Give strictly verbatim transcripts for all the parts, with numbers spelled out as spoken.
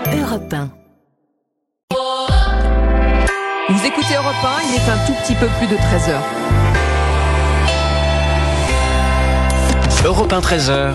Europe un. Vous écoutez Europe un, il est un tout petit peu plus de treize heures. Europe un treize heures.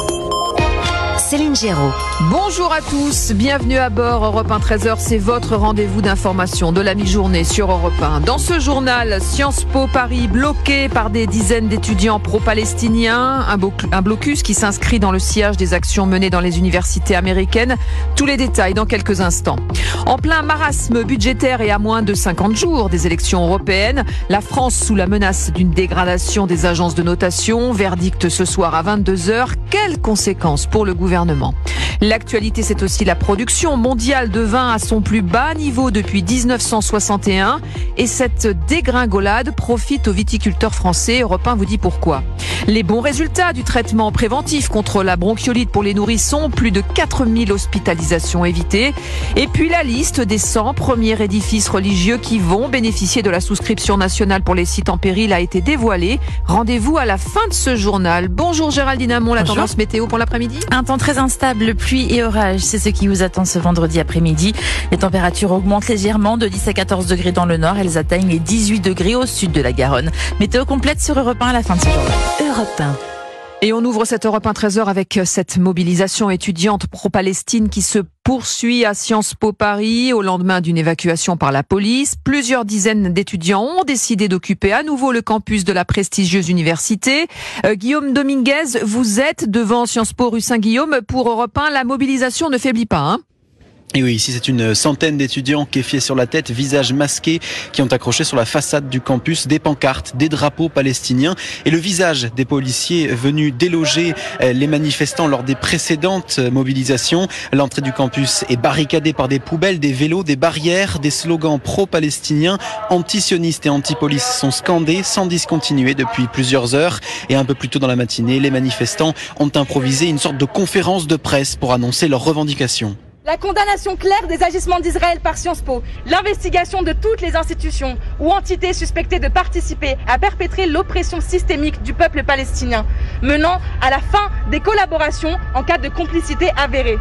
Céline Géraud. Bonjour à tous, bienvenue à bord. Europe un treize heures, c'est votre rendez-vous d'information de la mi-journée sur Europe un. Dans ce journal, Sciences Po Paris bloqué par des dizaines d'étudiants pro-palestiniens, un, bo- un blocus qui s'inscrit dans le sillage des actions menées dans les universités américaines. Tous les détails dans quelques instants. En plein marasme budgétaire et à moins de cinquante jours des élections européennes, la France sous la menace d'une dégradation des agences de notation. Verdict ce soir à vingt-deux heures. Quelles conséquences pour le gouvernement ? L'actualité, c'est aussi la production mondiale de vin à son plus bas niveau depuis dix-neuf cent soixante et un. Et cette dégringolade profite aux viticulteurs français. Europe un vous dit pourquoi. Les bons résultats du traitement préventif contre la bronchiolite pour les nourrissons, plus de quatre mille hospitalisations évitées. Et puis la liste des cent premiers édifices religieux qui vont bénéficier de la souscription nationale pour les sites en péril a été dévoilée. Rendez-vous à la fin de ce journal. Bonjour Géraldine Amont, la Bonjour. tendance météo pour l'après-midi. Un temps très instable, pluie et orage, c'est ce qui vous attend ce vendredi après-midi. Les températures augmentent légèrement de dix à quatorze degrés dans le nord. Elles atteignent les dix-huit degrés au sud de la Garonne. Météo complète sur Europe un à la fin de ce journal. Europe un. Et on ouvre cette Europe un treize heures avec cette mobilisation étudiante pro-Palestine qui se poursuit à Sciences Po Paris au lendemain d'une évacuation par la police. Plusieurs dizaines d'étudiants ont décidé d'occuper à nouveau le campus de la prestigieuse université. Euh, Guillaume Dominguez, vous êtes devant Sciences Po rue Saint-Guillaume pour Europe un. La mobilisation ne faiblit pas, hein ? Et oui, ici c'est une centaine d'étudiants kéfiés sur la tête, visages masqués, qui ont accroché sur la façade du campus des pancartes, des drapeaux palestiniens et le visage des policiers venus déloger les manifestants lors des précédentes mobilisations. L'entrée du campus est barricadée par des poubelles, des vélos, des barrières, des slogans pro-palestiniens, anti-sionistes et anti-police sont scandés sans discontinuer depuis plusieurs heures. Et un peu plus tôt dans la matinée, les manifestants ont improvisé une sorte de conférence de presse pour annoncer leurs revendications. La condamnation claire des agissements d'Israël par Sciences Po, l'investigation de toutes les institutions ou entités suspectées de participer à perpétrer l'oppression systémique du peuple palestinien, menant à la fin des collaborations en cas de complicité avérée.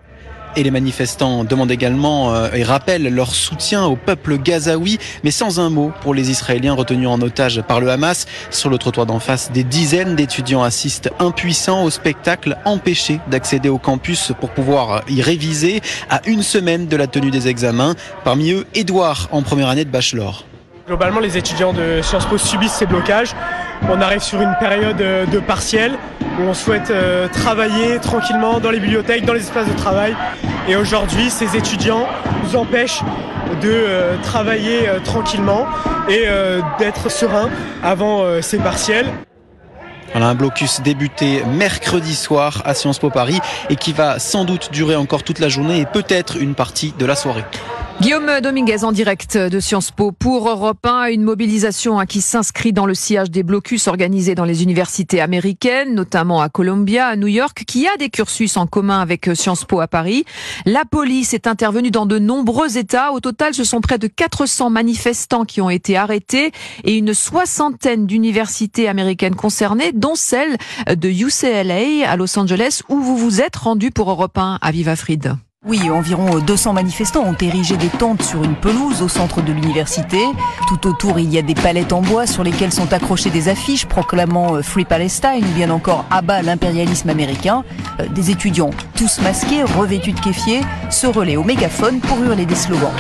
Et les manifestants demandent également euh, et rappellent leur soutien au peuple gazaoui, mais sans un mot pour les Israéliens retenus en otage par le Hamas. Sur le trottoir d'en face, des dizaines d'étudiants assistent impuissants au spectacle, empêchés d'accéder au campus pour pouvoir y réviser à une semaine de la tenue des examens. Parmi eux, Édouard, en première année de bachelor. Globalement, les étudiants de Sciences Po subissent ces blocages. On arrive sur une période de partiel où on souhaite euh, travailler tranquillement dans les bibliothèques, dans les espaces de travail. Et aujourd'hui, ces étudiants nous empêchent de euh, travailler euh, tranquillement et euh, d'être sereins avant euh, ces partiels. Voilà, un blocus débuté mercredi soir à Sciences Po Paris et qui va sans doute durer encore toute la journée et peut-être une partie de la soirée. Guillaume Dominguez en direct de Sciences Po pour Europe un, une mobilisation qui s'inscrit dans le sillage des blocus organisés dans les universités américaines, notamment à Columbia, à New York, qui a des cursus en commun avec Sciences Po à Paris. La police est intervenue dans de nombreux États. Au total, ce sont près de quatre cents manifestants qui ont été arrêtés et une soixantaine d'universités américaines concernées, dont celle de U C L A à Los Angeles, où vous vous êtes rendu pour Europe un à Viva Fried. Oui, environ deux cents manifestants ont érigé des tentes sur une pelouse au centre de l'université. Tout autour, il y a des palettes en bois sur lesquelles sont accrochées des affiches proclamant Free Palestine ou bien encore à bas l'impérialisme américain. Des étudiants, tous masqués, revêtus de kéfiers, se relaient au mégaphone pour hurler des slogans.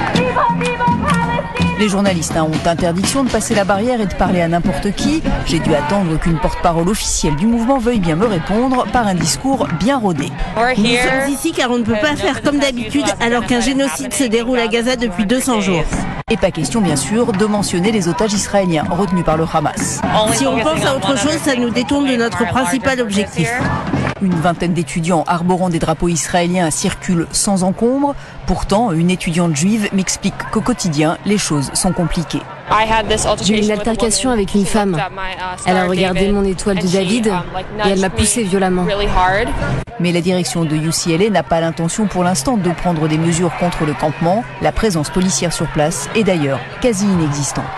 Les journalistes hein, ont interdiction de passer la barrière et de parler à n'importe qui. J'ai dû attendre qu'une porte-parole officielle du mouvement veuille bien me répondre par un discours bien rodé. Nous sommes ici car on ne peut pas faire comme d'habitude alors qu'un génocide se déroule à Gaza depuis deux cents jours. Et pas question bien sûr de mentionner les otages israéliens retenus par le Hamas. Si on pense à autre chose, ça nous détourne de notre principal objectif. Une vingtaine d'étudiants arborant des drapeaux israéliens circulent sans encombre. Pourtant, une étudiante juive m'explique qu'au quotidien, les choses sont compliquées. J'ai eu une altercation avec une femme. Elle a regardé mon étoile de David et elle m'a poussé violemment. Mais la direction de U C L A n'a pas l'intention pour l'instant de prendre des mesures contre le campement. La présence policière sur place est d'ailleurs quasi inexistante.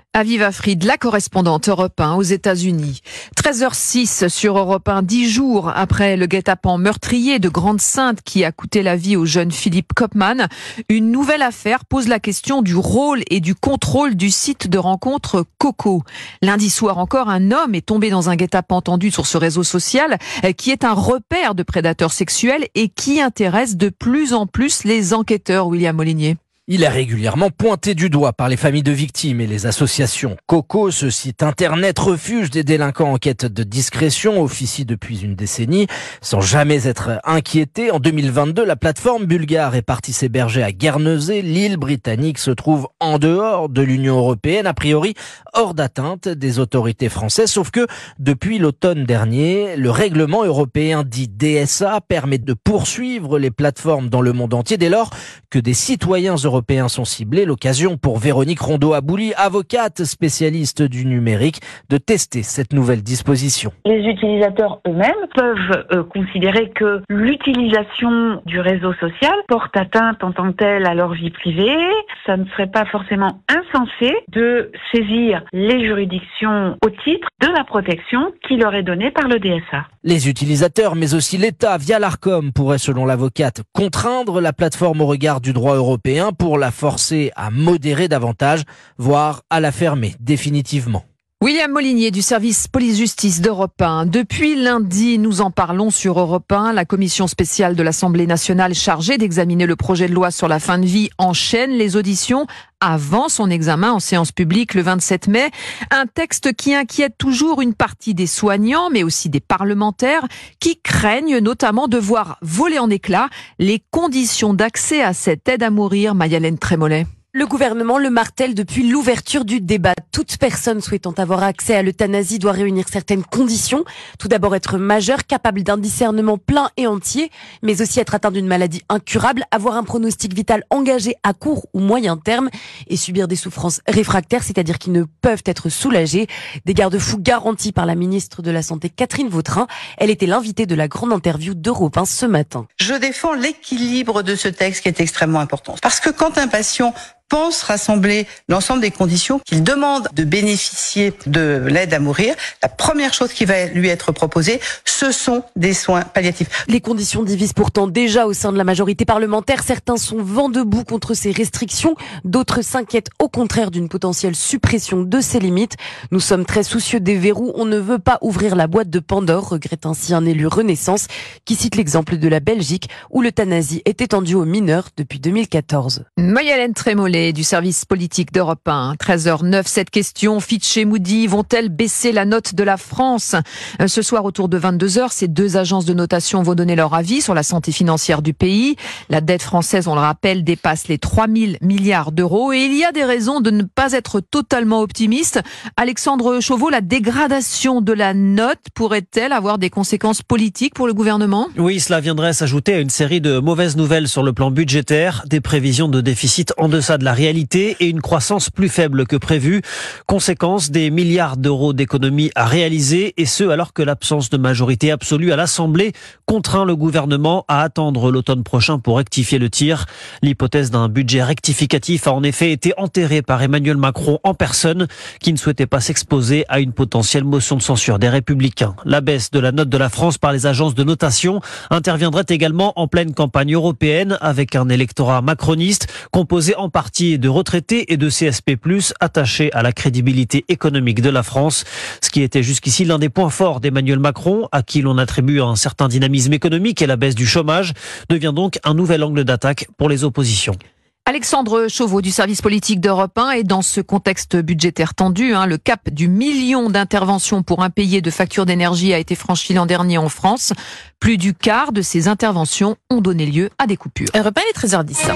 Aviva Fried, la correspondante Europe un aux États-Unis. treize heures six sur Europe un, dix jours après le guet-apens meurtrier de Grande-Synthe qui a coûté la vie au jeune Philippe Kopman, une nouvelle affaire pose la question du rôle et du contrôle du site de rencontre Coco. Lundi soir encore, un homme est tombé dans un guet-apens tendu sur ce réseau social qui est un repère de prédateurs sexuels et qui intéresse de plus en plus les enquêteurs, William Molinier. Il est régulièrement pointé du doigt par les familles de victimes et les associations. Coco, ce site internet refuge des délinquants en quête de discrétion, officie depuis une décennie sans jamais être inquiété. En deux mille vingt-deux, la plateforme bulgare est partie s'héberger à Guernesey. L'île britannique se trouve en dehors de l'Union européenne, a priori hors d'atteinte des autorités françaises. Sauf que depuis l'automne dernier, le règlement européen dit D S A permet de poursuivre les plateformes dans le monde entier dès lors que des citoyens européens Européens sont ciblés. L'occasion pour Véronique Rondeau-Abouli, avocate spécialiste du numérique, de tester cette nouvelle disposition. Les utilisateurs eux-mêmes peuvent euh, considérer que l'utilisation du réseau social porte atteinte en tant que telle à leur vie privée. Ça ne serait pas forcément insensé de saisir les juridictions au titre de la protection qui leur est donnée par le D S A. Les utilisateurs, mais aussi l'État, via l'Arcom, pourraient, selon l'avocate, contraindre la plateforme au regard du droit européen pour la forcer à modérer davantage, voire à la fermer définitivement. William Molinier du service police-justice d'Europe un. Depuis lundi, nous en parlons sur Europe un. La commission spéciale de l'Assemblée nationale chargée d'examiner le projet de loi sur la fin de vie enchaîne les auditions avant son examen en séance publique le vingt-sept mai. Un texte qui inquiète toujours une partie des soignants, mais aussi des parlementaires, qui craignent notamment de voir voler en éclats les conditions d'accès à cette aide à mourir. Mayalène Trémollet. Le gouvernement le martèle depuis l'ouverture du débat. Toute personne souhaitant avoir accès à l'euthanasie doit réunir certaines conditions. Tout d'abord être majeur, capable d'un discernement plein et entier, mais aussi être atteint d'une maladie incurable, avoir un pronostic vital engagé à court ou moyen terme et subir des souffrances réfractaires, c'est-à-dire qui ne peuvent être soulagées. Des garde-fous garantis par la ministre de la Santé Catherine Vautrin. Elle était l'invitée de la grande interview d'Europe un ce matin. Je défends l'équilibre de ce texte qui est extrêmement important. Parce que quand un patient pense rassembler l'ensemble des conditions qu'il demande de bénéficier de l'aide à mourir, la première chose qui va lui être proposée, ce sont des soins palliatifs. Les conditions divisent pourtant déjà au sein de la majorité parlementaire. Certains sont vent debout contre ces restrictions, d'autres s'inquiètent au contraire d'une potentielle suppression de ces limites. Nous sommes très soucieux des verrous, on ne veut pas ouvrir la boîte de Pandore, regrette ainsi un élu Renaissance qui cite l'exemple de la Belgique où l'euthanasie est étendue aux mineurs depuis deux mille quatorze. Mayalène Trémollet du service politique d'Europe un. treize heures neuf, cette question. Fitch et Moody vont-elles baisser la note de la France? Ce soir, autour de vingt-deux heures, ces deux agences de notation vont donner leur avis sur la santé financière du pays. La dette française, on le rappelle, dépasse les trois mille milliards d'euros et il y a des raisons de ne pas être totalement optimiste. Alexandre Chauveau, la dégradation de la note pourrait-elle avoir des conséquences politiques pour le gouvernement? Oui, cela viendrait s'ajouter à une série de mauvaises nouvelles sur le plan budgétaire, des prévisions de déficit en deçà de la réalité et une croissance plus faible que prévu. Conséquence, des milliards d'euros d'économies à réaliser et ce alors que l'absence de majorité absolue à l'Assemblée contraint le gouvernement à attendre l'automne prochain pour rectifier le tir. L'hypothèse d'un budget rectificatif a en effet été enterrée par Emmanuel Macron en personne qui ne souhaitait pas s'exposer à une potentielle motion de censure des Républicains. La baisse de la note de la France par les agences de notation interviendrait également en pleine campagne européenne avec un électorat macroniste composé en partie de retraités et de C S P plus, attachés à la crédibilité économique de la France. Ce qui était jusqu'ici l'un des points forts d'Emmanuel Macron, à qui l'on attribue un certain dynamisme économique et la baisse du chômage, devient donc un nouvel angle d'attaque pour les oppositions. Alexandre Chauveau du service politique d'Europe un et dans ce contexte budgétaire tendu, hein, le cap du million d'interventions pour impayés de factures d'énergie a été franchi l'an dernier en France. Plus du quart de ces interventions ont donné lieu à des coupures. Europe un, il est treize heures dix.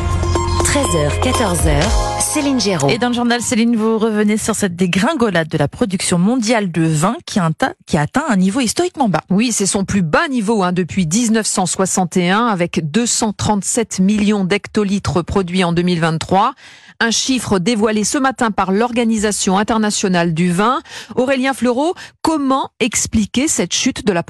treize heures, quatorze heures, Céline Géraud. Et dans le journal, Céline, vous revenez sur cette dégringolade de la production mondiale de vin qui a, atteint, qui a atteint un niveau historiquement bas. Oui, c'est son plus bas niveau hein, depuis dix-neuf cent soixante et un avec deux cent trente-sept millions d'hectolitres produits en deux mille vingt-trois. Un chiffre dévoilé ce matin par l'Organisation internationale du vin. Aurélien Fleureau, comment expliquer cette chute de la production ?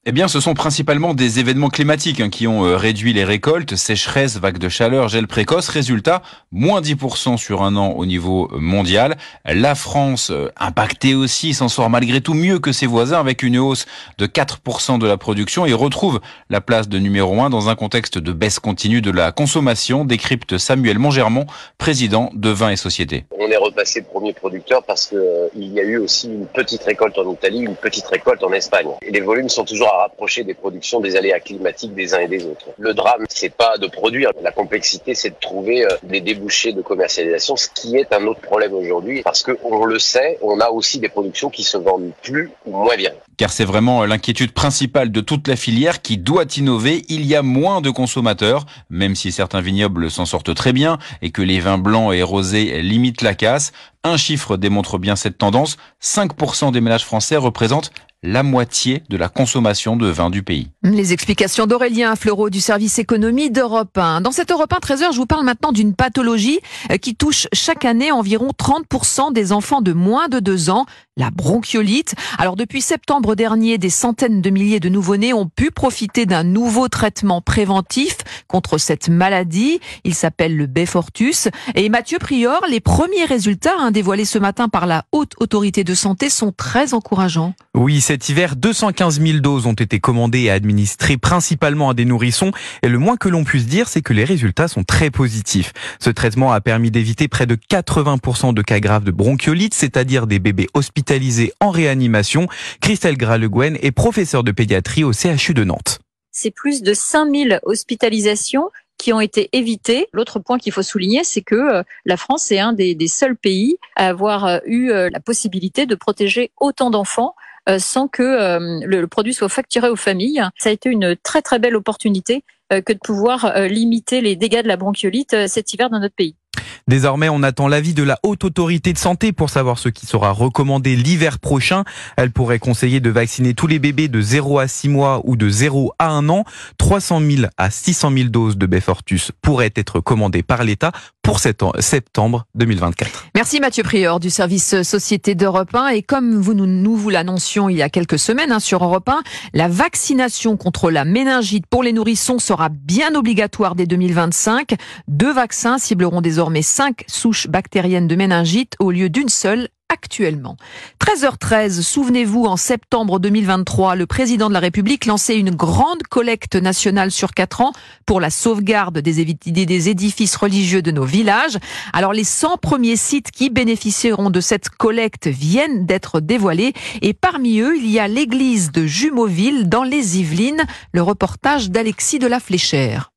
Eh bien, ce sont principalement des événements climatiques hein, qui ont euh, réduit les récoltes, sécheresse, vagues de chaleur, gel précoce. Résultat, moins dix pour cent sur un an au niveau mondial. La France, euh, impactée aussi, s'en sort malgré tout mieux que ses voisins avec une hausse de quatre pour cent de la production et retrouve la place de numéro un dans un contexte de baisse continue de la consommation, décrypte Samuel Mongermont, président de Vin et Société. On est repassé premier producteur parce que euh, il y a eu aussi une petite récolte en Italie, une petite récolte en Espagne. Et les volumes sont toujours à rapprocher des productions des aléas climatiques des uns et des autres. Le drame, c'est pas de produire. La complexité, c'est de trouver euh, des débouchés de commercialisation, ce qui est un autre problème aujourd'hui parce que on le sait, on a aussi des productions qui se vendent plus ou moins bien. Car c'est vraiment l'inquiétude principale de toute la filière qui doit innover. Il y a moins de consommateurs, même si certains vignobles s'en sortent très bien et que les vins blancs et rosés limitent la casse. Un chiffre démontre bien cette tendance. cinq pour cent des ménages français représentent la moitié de la consommation de vin du pays. Les explications d'Aurélien Fleureau du service économie d'Europe un. Dans cette Europe un treize heures, je vous parle maintenant d'une pathologie qui touche chaque année environ trente pour cent des enfants de moins de deux ans, la bronchiolite. Alors depuis septembre dernier, des centaines de milliers de nouveau-nés ont pu profiter d'un nouveau traitement préventif contre cette maladie. Il s'appelle le Beyfortus. Et Mathieu Prior, les premiers résultats hein, dévoilés ce matin par la Haute Autorité de Santé sont très encourageants. Oui, cet hiver, deux cent quinze mille doses ont été commandées et administrées principalement à des nourrissons. Et le moins que l'on puisse dire, c'est que les résultats sont très positifs. Ce traitement a permis d'éviter près de quatre-vingts pour cent de cas graves de bronchiolite, c'est-à-dire des bébés hospitalisés en réanimation. Christelle Gras-Le-Guen est professeure de pédiatrie au C H U de Nantes. C'est plus de cinq mille hospitalisations qui ont été évitées. L'autre point qu'il faut souligner, c'est que la France est un des, des seuls pays à avoir eu la possibilité de protéger autant d'enfants sans que le produit soit facturé aux familles. Ça a été une très très belle opportunité que de pouvoir limiter les dégâts de la bronchiolite cet hiver dans notre pays. Désormais, on attend l'avis de la Haute Autorité de Santé pour savoir ce qui sera recommandé l'hiver prochain. Elle pourrait conseiller de vacciner tous les bébés de zéro à six mois ou de zéro à un an. trois cent mille à six cent mille doses de Beyfortus pourraient être commandées par l'État pour septembre deux mille vingt-quatre. Merci Mathieu Prior du service Société d'Europe un. Et comme vous, nous, nous vous l'annoncions il y a quelques semaines hein, sur Europe un, la vaccination contre la méningite pour les nourrissons sera bien obligatoire dès deux mille vingt-cinq. Deux vaccins cibleront désormais cinq souches bactériennes de méningite au lieu d'une seule actuellement. treize heures treize, souvenez-vous, en septembre deux mille vingt-trois, le président de la République lançait une grande collecte nationale sur quatre ans pour la sauvegarde des édifices religieux de nos villages. Alors les cent premiers sites qui bénéficieront de cette collecte viennent d'être dévoilés et parmi eux, il y a l'église de Jumeauville dans les Yvelines. Le reportage d'Alexis de la Fléchère.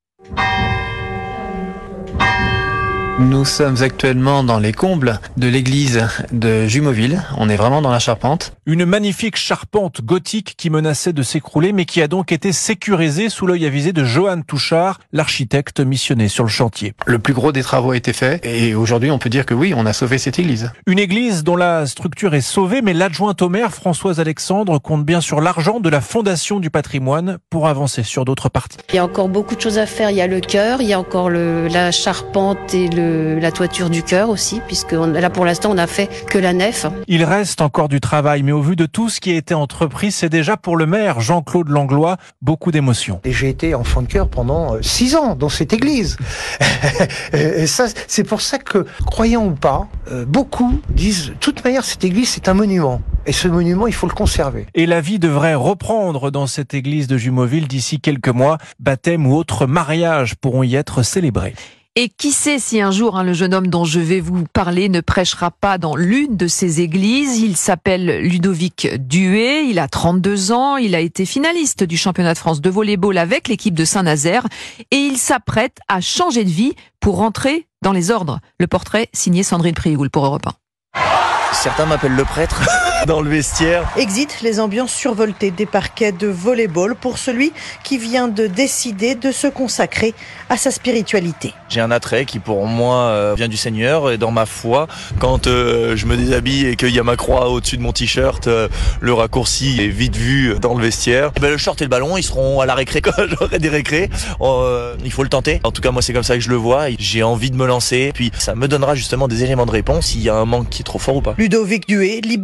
Nous sommes actuellement dans les combles de l'église de Jumeauville. On est vraiment dans la charpente. Une magnifique charpente gothique qui menaçait de s'écrouler, mais qui a donc été sécurisée sous l'œil avisé de Johan Touchard, l'architecte missionné sur le chantier. Le plus gros des travaux a été fait et aujourd'hui on peut dire que oui, on a sauvé cette église. Une église dont la structure est sauvée, mais l'adjointe au maire, Françoise Alexandre, compte bien sur l'argent de la Fondation du patrimoine pour avancer sur d'autres parties. Il y a encore beaucoup de choses à faire. Il y a le chœur, il y a encore le, la charpente et le la toiture du chœur aussi, puisque on, là pour l'instant on n'a fait que la nef. Il reste encore du travail, mais au vu de tout ce qui a été entrepris, c'est déjà pour le maire Jean-Claude Langlois beaucoup d'émotions. Et j'ai été enfant de chœur pendant six ans dans cette église. Et ça, c'est pour ça que, croyant ou pas, beaucoup disent, de toute manière cette église c'est un monument. Et ce monument, il faut le conserver. Et la vie devrait reprendre dans cette église de Jumeauville d'ici quelques mois. Baptême ou autres mariages pourront y être célébrés. Et qui sait si un jour hein, le jeune homme dont je vais vous parler ne prêchera pas dans l'une de ces églises. Il s'appelle Ludovic Duhay, il a trente-deux ans, il a été finaliste du championnat de France de volley-ball avec l'équipe de Saint-Nazaire et il s'apprête à changer de vie pour rentrer dans les ordres. Le portrait signé Sandrine Prioul pour Europe un. Certains m'appellent le prêtre dans le vestiaire. Exit les ambiances survoltées des parquets de volley-ball pour celui qui vient de décider de se consacrer à sa spiritualité. J'ai un attrait qui pour moi euh, vient du Seigneur et dans ma foi, quand euh, je me déshabille et qu'il y a ma croix au-dessus de mon t-shirt, euh, le raccourci est vite vu dans le vestiaire. Et ben, le short et le ballon, ils seront à la récré quand j'aurai des récrés. Euh, il faut le tenter. En tout cas, moi c'est comme ça que je le vois. J'ai envie de me lancer. Puis ça me donnera justement des éléments de réponse s'il y a un manque qui est trop fort ou pas. Ludovic Duhay, libéraux d'un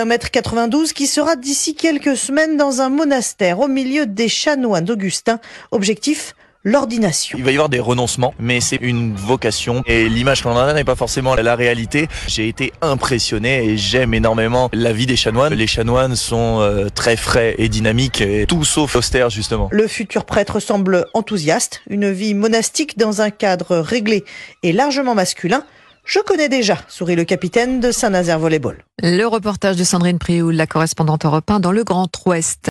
un mètre quatre-vingt-douze qui sera d'ici quelques semaines dans un monastère au milieu des chanoines d'Augustin. Objectif, l'ordination. Il va y avoir des renoncements, mais c'est une vocation et l'image qu'on en a n'est pas forcément la réalité. J'ai été impressionné et j'aime énormément la vie des chanoines. Les chanoines sont euh, très frais et dynamiques, et tout sauf austères justement. Le futur prêtre semble enthousiaste. Une vie monastique dans un cadre réglé et largement masculin. Je connais déjà, sourit le capitaine de Saint-Nazaire Volleyball. Le reportage de Sandrine Prioul, la correspondante Europe un dans le Grand Ouest.